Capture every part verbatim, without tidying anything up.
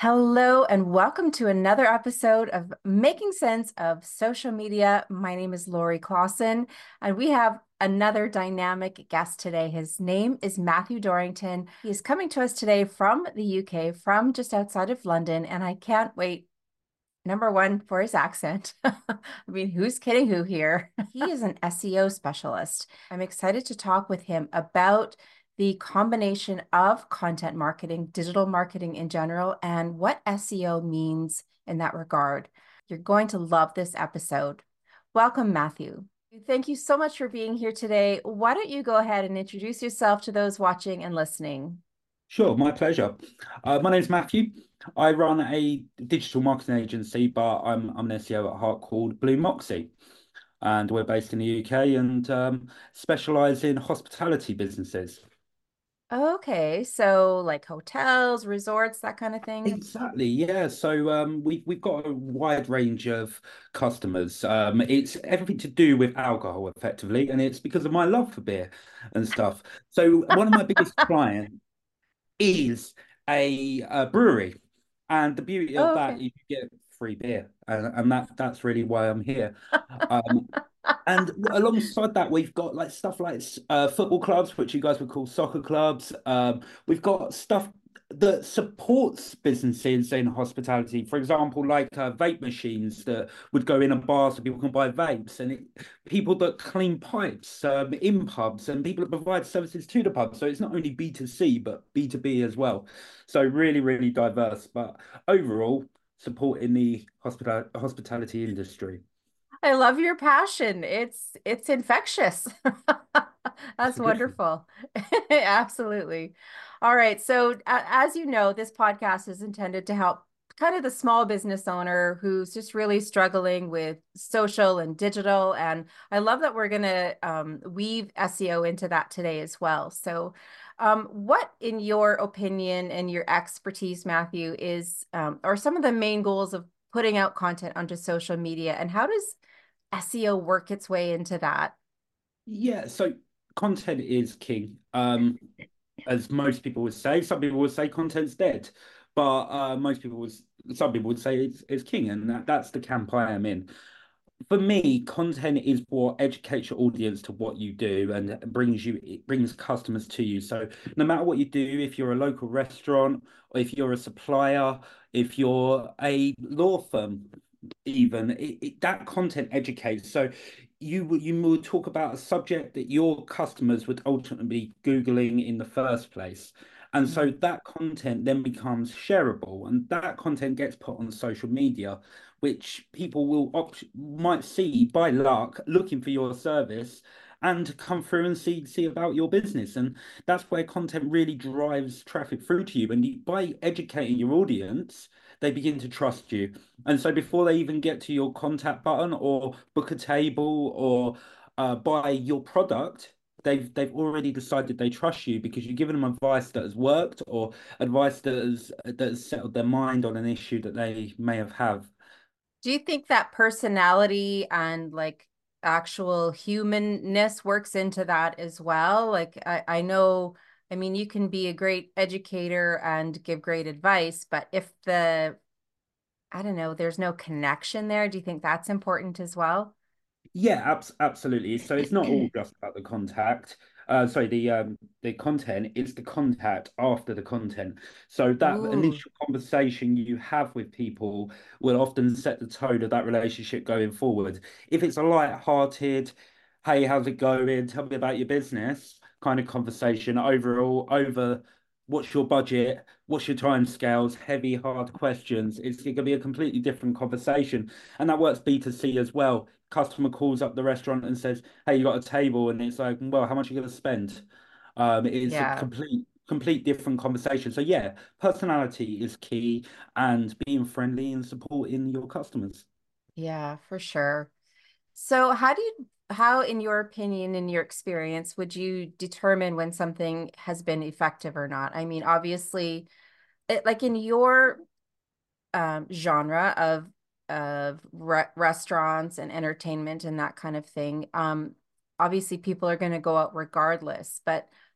Hello, and welcome to another episode of Making Sense of Social Media. My name is Lori Clausen, and we have another dynamic guest today. His name is Matthew Dorrington. He's coming to us today from the U K, from just outside of London, and I can't wait. Number one, for his accent. I mean, who's kidding who here? He is an S E O specialist. I'm excited to talk with him about the combination of content marketing, digital marketing in general, and what S E O means in that regard. You're going to love this episode. Welcome, Matthew. Thank you so much for being here today. Why don't you go ahead and introduce yourself to those watching and listening? Sure, my pleasure. Uh, my name's Matthew. I run a digital marketing agency, but I'm I'm an S E O at heart called Blue Moxie, and we're based in the U K and um, specialize in hospitality businesses. Okay, so like hotels, resorts, that kind of thing. Exactly, yeah. So um, we've we've got a wide range of customers. Um, it's everything to do with alcohol, effectively, and it's because of my love for beer and stuff. So one of my biggest clients is a, a brewery, and the beauty of Oh, that okay. is you get free beer, and, and that that's really why I'm here. Um, and alongside that, we've got like stuff like uh, football clubs, which you guys would call soccer clubs. Um, we've got stuff that supports businesses in hospitality. For example, like uh, vape machines that would go in a bar so people can buy vapes, and it, people that clean pipes um, in pubs, and people that provide services to the pub. So it's not only B two C, but B two B as well. So really, really diverse. But overall, supporting the hospital hospitality industry. I love your passion. It's it's infectious. That's That's a good thing. wonderful. Absolutely. All right. So, a- as you know, this podcast is intended to help kind of the small business owner who's just really struggling with social and digital. And I love that we're going to um, weave S E O into that today as well. So, um, what, in your opinion and your expertise, Matthew, is um, or some of the main goals of putting out content onto social media, and how does S E O work its way into that? Yeah, so content is king. Um, as most people would say, some people would say content's dead, but uh, most people would, some people would say it's, it's king, and that, that's the camp I am in. For me, content is what educates your audience to what you do and brings you, it brings customers to you. So no matter what you do, if you're a local restaurant, or if you're a supplier, if you're a law firm, even it, it, that content educates. So you will you will talk about a subject that your customers would ultimately be Googling in the first place. And so Mhm. that content then becomes shareable, and that content gets put on social media, which people will opt might see by luck looking for your service and come through and see see about your business. And that's where content really drives traffic through to you. And you, by educating your audience, they begin to trust you. And so before they even get to your contact button or book a table or uh, buy your product, they've they've already decided they trust you because you've given them advice that has worked or advice that has that has settled their mind on an issue that they may have have. Do you think that personality and like actual humanness works into that as well? Like I, I know, I mean, you can be a great educator and give great advice, but if the, I don't know, there's no connection there, do you think that's important as well? Yeah, abs absolutely. So it's not all just about the contact. Uh, sorry, the um the content, it's the contact after the content. So that Ooh, initial conversation you have with people will often set the tone of that relationship going forward. If it's a light-hearted, hey, how's it going? Tell me about your business kind of conversation overall over what's your budget, what's your time scales, heavy, hard questions, it's going to be a completely different conversation. And that works B two C as well. Customer calls up the restaurant and says, "Hey, you got a table?" And it's like, "Well, how much are you going to spend?" Um, it's a yeah. complete, complete different conversation. So yeah, personality is key, and being friendly and supporting your customers. Yeah, for sure. So how do you, how, in your opinion, in your experience, would you determine when something has been effective or not? I mean, obviously, it, like in your um, genre of of re restaurants and entertainment and that kind of thing, um, obviously people are going to go out regardless. But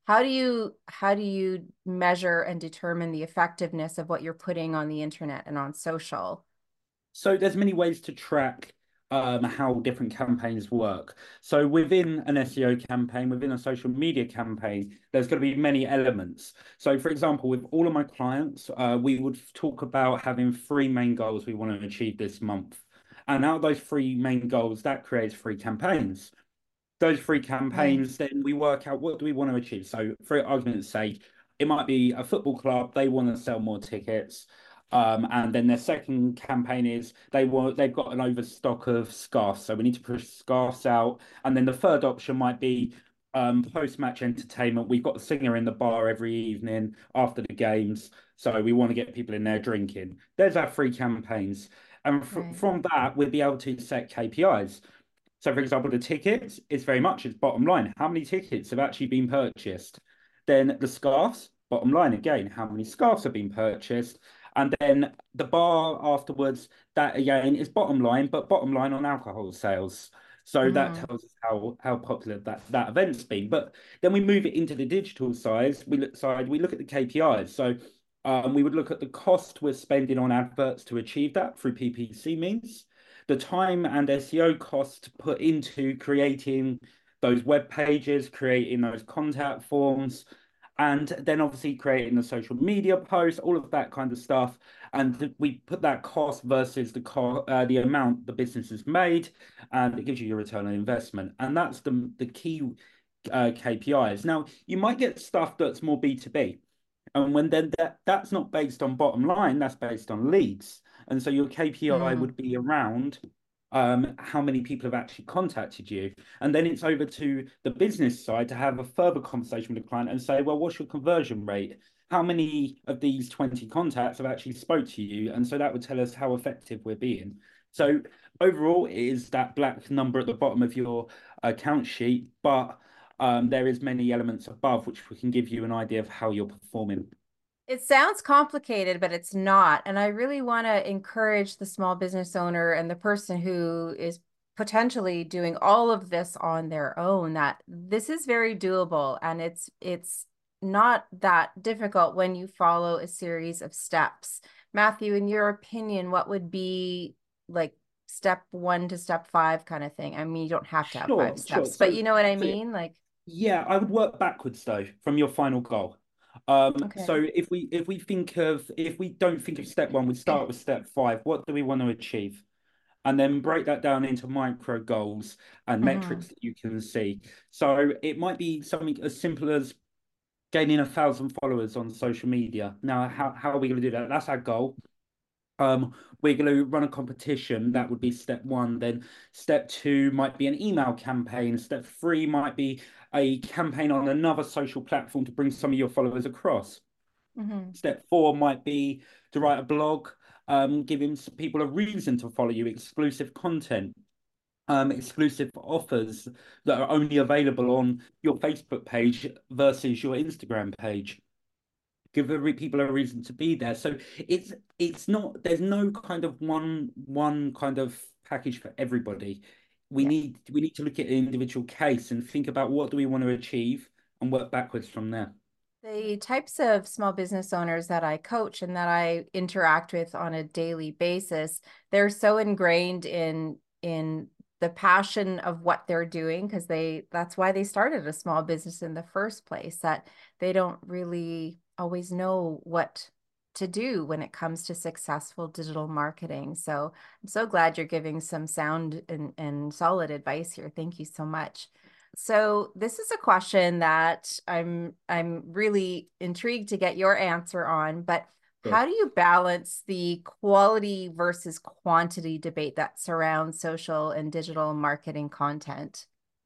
How do you how do you measure and determine the effectiveness of what you're putting on the internet and on social? So there's many ways to track um, how different campaigns work. So within an S E O campaign, within a social media campaign, there's going to be many elements. So for example, with all of my clients, uh, we would talk about having three main goals we want to achieve this month. And out of those three main goals, that creates three campaigns. Those three Okay. campaigns, then we work out what do we want to achieve. So, for argument's sake, it might be a football club, they want to sell more tickets. Um, and then their second campaign is they want they've got an overstock of scarves, so we need to push scarves out. And then the third option might be um, post-match entertainment. We've got a singer in the bar every evening after the games, so we want to get people in there drinking. There's our three campaigns, and fr Right. from that we'll be able to set K P Is. So, for example, the tickets is very much its bottom line. How many tickets have actually been purchased? Then the scarves, bottom line again, how many scarves have been purchased? And then the bar afterwards, that again is bottom line, but bottom line on alcohol sales. So that Hmm. tells us how how popular that that event's been. But then we move it into the digital side. We look side. We look at the K P Is. So um, we would look at the cost we're spending on adverts to achieve that through P P C means, the time and S E O cost put into creating those web pages, creating those contact forms, and then obviously creating the social media posts, all of that kind of stuff. And we put that cost versus the co uh, the amount the business has made, and it gives you your return on investment. And that's the the key uh, K P Is. Now, you might get stuff that's more B two B. And when then that that's not based on bottom line, that's based on leads. And so your K P I Mm. would be around um, how many people have actually contacted you. And then it's over to the business side to have a further conversation with the client and say, well, what's your conversion rate? How many of these twenty contacts have actually spoke to you? And so that would tell us how effective we're being. So overall, it is that black number at the bottom of your account sheet, but um, there is many elements above which we can give you an idea of how you're performing. It sounds complicated, but it's not. And I really want to encourage the small business owner and the person who is potentially doing all of this on their own that this is very doable and it's it's not that difficult when you follow a series of steps. Matthew, in your opinion, what would be like step one to step five kind of thing? I mean, you don't have to have five Sure, sure. steps, but So, you know what I so mean? Like, yeah, I would work backwards though from your final goal. Um, okay. so if we if we think of if we don't think of step one, we start with step five. What do we want to achieve? And then break that down into micro goals and Hmm. metrics that you can see. So it might be something as simple as gaining a thousand followers on social media. Now, how, how are we going to do that? That's our goal. Um, we're going to run a competition. That would be step one. Then step two might be an email campaign. Step three might be a campaign on another social platform to bring some of your followers across. Hmm. Step four might be to write a blog, um, giving people a reason to follow you, exclusive content, um, exclusive offers that are only available on your Facebook page versus your Instagram page. Give every people a reason to be there. So it's it's not there's no kind of one one kind of package for everybody. We Yeah. need we need to look at an individual case and think about what do we want to achieve and work backwards from there. The types of small business owners that I coach and that I interact with on a daily basis, they're so ingrained in in the passion of what they're doing because they that's why they started a small business in the first place, that they don't really always know what to do when it comes to successful digital marketing. So I'm so glad you're giving some sound and, and solid advice here. Thank you so much. So this is a question that I'm I'm really intrigued to get your answer on, but So, how do you balance the quality versus quantity debate that surrounds social and digital marketing content?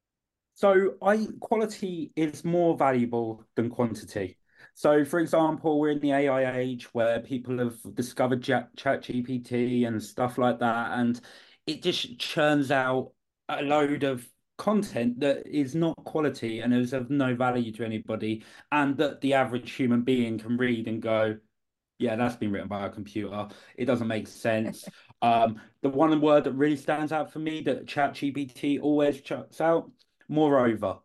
so I quality is more valuable than quantity. So, for example, we're in the A I age where people have discovered Chat ChatGPT and stuff like that, and it just churns out a load of content that is not quality and is of no value to anybody, and that the average human being can read and go, yeah, that's been written by a computer. It doesn't make sense. Um, the one word that really stands out for me that ChatGPT always chucks out, moreover.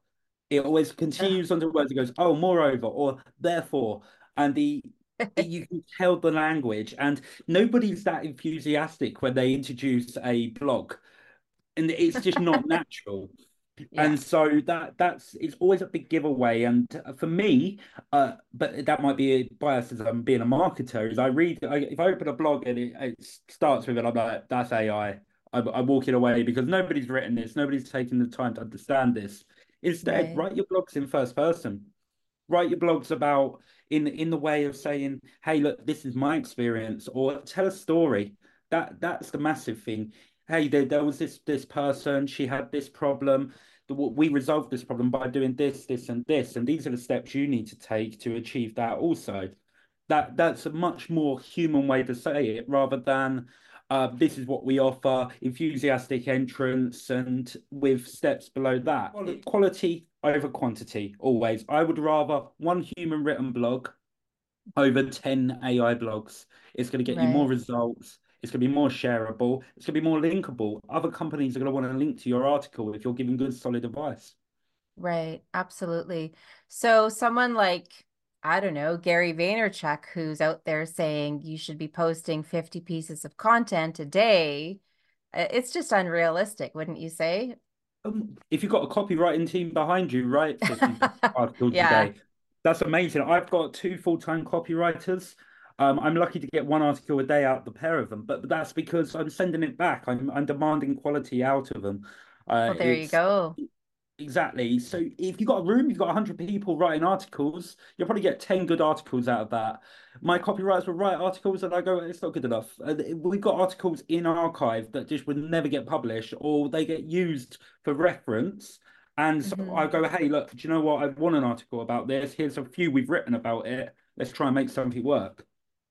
It always Ugh. continues on the words. It goes, oh, moreover, or therefore, and the it, you can tell the language, and nobody's that enthusiastic when they introduce a blog, and it's just not natural. Yeah. And so that that's it's always a big giveaway. And for me, uh, but that might be a bias as I'm being a marketer. Is I read I, if I open a blog and it, it starts with it, I'm like, that's A I. I'm, I'm walking away because nobody's written this, nobody's taken the time to understand this. Instead, Right. write your blogs in first person. Write your blogs about in in the way of saying, "Hey, look, this is my experience," or tell a story. That that's the massive thing. Hey, there, there was this this person. She had this problem. We resolved this problem by doing this, this, and this, and these are the steps you need to take to achieve that. Also, that that's a much more human way to say it rather than uh, this is what we offer, enthusiastic entrance, and with steps below that. Quality over quantity, always. I would rather one human written blog over ten A I blogs. It's going to get you more Right. results. It's going to be more shareable. It's going to be more linkable. Other companies are going to want to link to your article if you're giving good, solid advice. Right. Absolutely. So someone like, I don't know, Gary Vaynerchuk, who's out there saying you should be posting fifty pieces of content a day, uh, it's just unrealistic, wouldn't you say? Um, if you've got a copywriting team behind you, write fifty articles a Yeah. day. That's amazing. I've got two full-time copywriters. Um, I'm lucky to get one article a day out of the pair of them, but that's because I'm sending it back. I'm I'm demanding quality out of them. Uh, Well, there you it's go. Exactly. So if you've got a room, you've got one hundred people writing articles, you'll probably get ten good articles out of that. My copywriters will write articles and I go, it's not good enough. Uh, We've got articles in archive that just would never get published or they get used for reference. And so I Hmm. go, hey, look, do you know what? I want an article about this. Here's a few we've written about it. Let's try and make something work.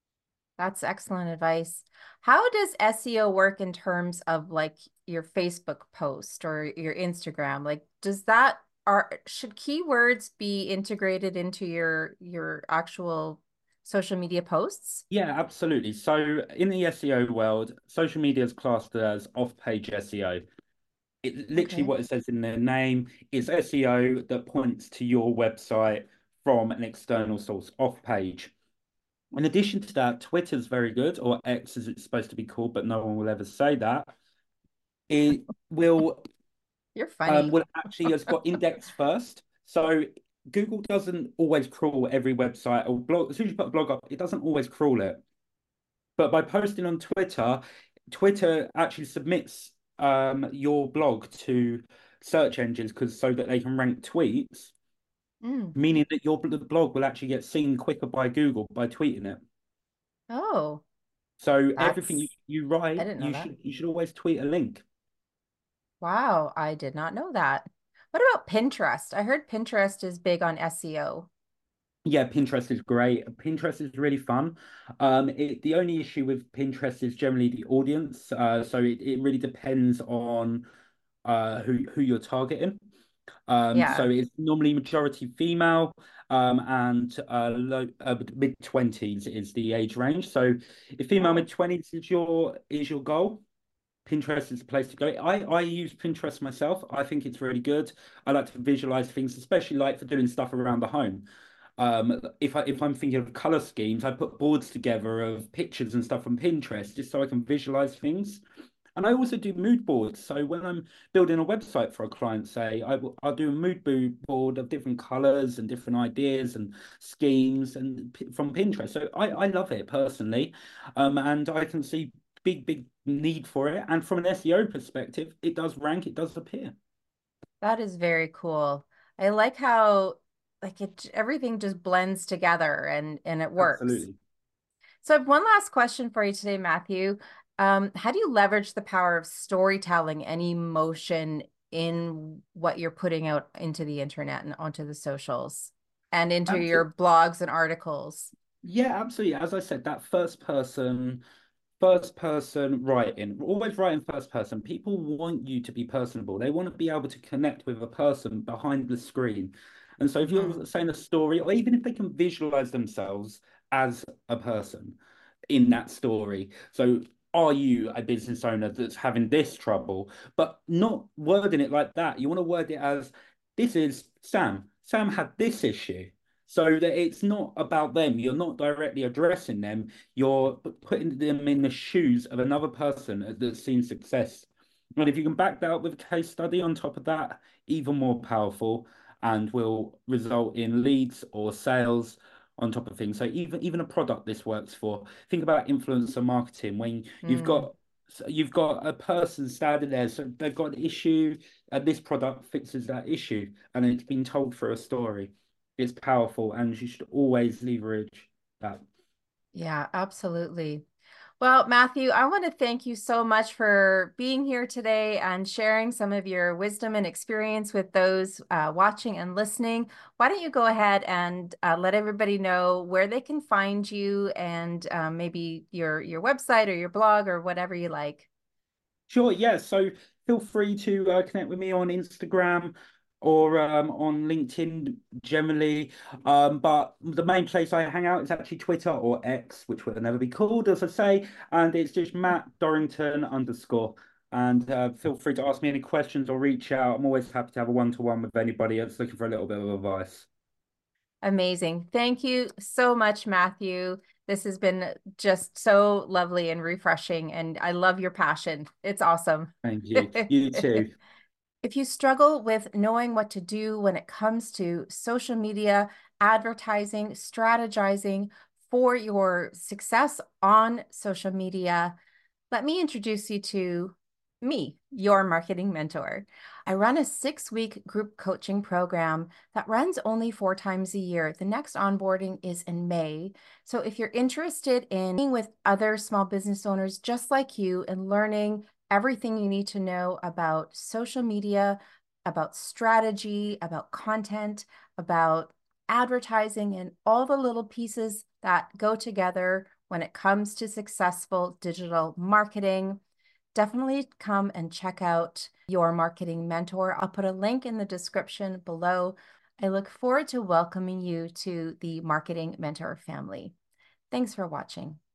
That's excellent advice. How does S E O work in terms of like your Facebook post or your Instagram? Like, does that are should keywords be integrated into your your actual social media posts? Yeah, absolutely. So in the S E O world, social media is classed as off-page S E O. It literally Okay. what it says in their name is S E O that points to your website from an external source off page. In addition to that, Twitter's very good, or X as it's supposed to be called, but no one will ever say that. It will You're um funny. will actually has got index first. So Google doesn't always crawl every website or blog. As soon as you put a blog up, it doesn't always crawl it. But by posting on Twitter, Twitter actually submits um, your blog to search engines because so that they can rank tweets, Mm. meaning that your blog will actually get seen quicker by Google by tweeting it. Oh, So everything you, that's you I write, didn't know you that. should you should always tweet a link. Wow, I did not know that. What about Pinterest? I heard Pinterest is big on S E O. Yeah, Pinterest is great. Pinterest is really fun. Um, it, the only issue with Pinterest is generally the audience. Uh, so it, it really depends on uh, who who you're targeting. Um, Yeah. so it's normally majority female, um, and uh, low, uh, mid twenties is the age range. So if female Oh. mid twenties is your is your goal, Pinterest is the place to go. I I use Pinterest myself. I think it's really good. I like to visualize things, especially like for doing stuff around the home. Um, if I if I'm thinking of color schemes, I put boards together of pictures and stuff from Pinterest just so I can visualize things. And I also do mood boards. So when I'm building a website for a client, say, I will, I'll do a mood board of different colors and different ideas and schemes and p- from Pinterest. So I, I love it personally. Um, and I can see big, big need for it. And from an S E O perspective, it does rank, it does appear. That is very cool. I like how like it everything just blends together and and it works. Absolutely. So I have one last question for you today, Matthew. Um, how do you leverage the power of storytelling and emotion in what you're putting out into the internet and onto the socials and into Absolutely. your blogs and articles? Yeah, absolutely. As I said, that first person first person writing, always writing first person. People want you to be personable. They want to be able to connect with a person behind the screen. And so if Hmm. you're saying a story, or even if they can visualize themselves as a person in that story. So are you a business owner that's having this trouble? But not wording it like that. You want to word it as this is Sam. Sam had this issue. So that it's not about them. You're not directly addressing them. You're putting them in the shoes of another person that's seen success. And if you can back that up with a case study on top of that, even more powerful and will result in leads or sales on top of things. So even even a product this works for. Think about influencer marketing when you've Mm. got you've got a person standing there, so they've got an issue, and this product fixes that issue, and it's been told through a story. It's powerful, and you should always leverage that. Yeah, absolutely. Well, Matthew, I want to thank you so much for being here today and sharing some of your wisdom and experience with those uh, watching and listening. Why don't you go ahead and uh, let everybody know where they can find you and um, maybe your your website or your blog or whatever you like. Sure, yeah. So feel free to uh, connect with me on Instagram or um, on LinkedIn generally. Um, but the main place I hang out is actually Twitter or X, which will never be called, as I say. And it's just Matt Dorrington underscore. And uh, feel free to ask me any questions or reach out. I'm always happy to have a one-to-one with anybody that's looking for a little bit of advice. Amazing. Thank you so much, Matthew. This has been just so lovely and refreshing, and I love your passion. It's awesome. Thank you. You too. If you struggle with knowing what to do when it comes to social media, advertising, strategizing for your success on social media, let me introduce you to me, your marketing mentor. I run a six week group coaching program that runs only four times a year. The next onboarding is in May. So if you're interested in being with other small business owners just like you and learning everything you need to know about social media, about strategy, about content, about advertising, and all the little pieces that go together when it comes to successful digital marketing, definitely come and check out Your Marketing Mentor. I'll put a link in the description below. I look forward to welcoming you to the Marketing Mentor family. Thanks for watching.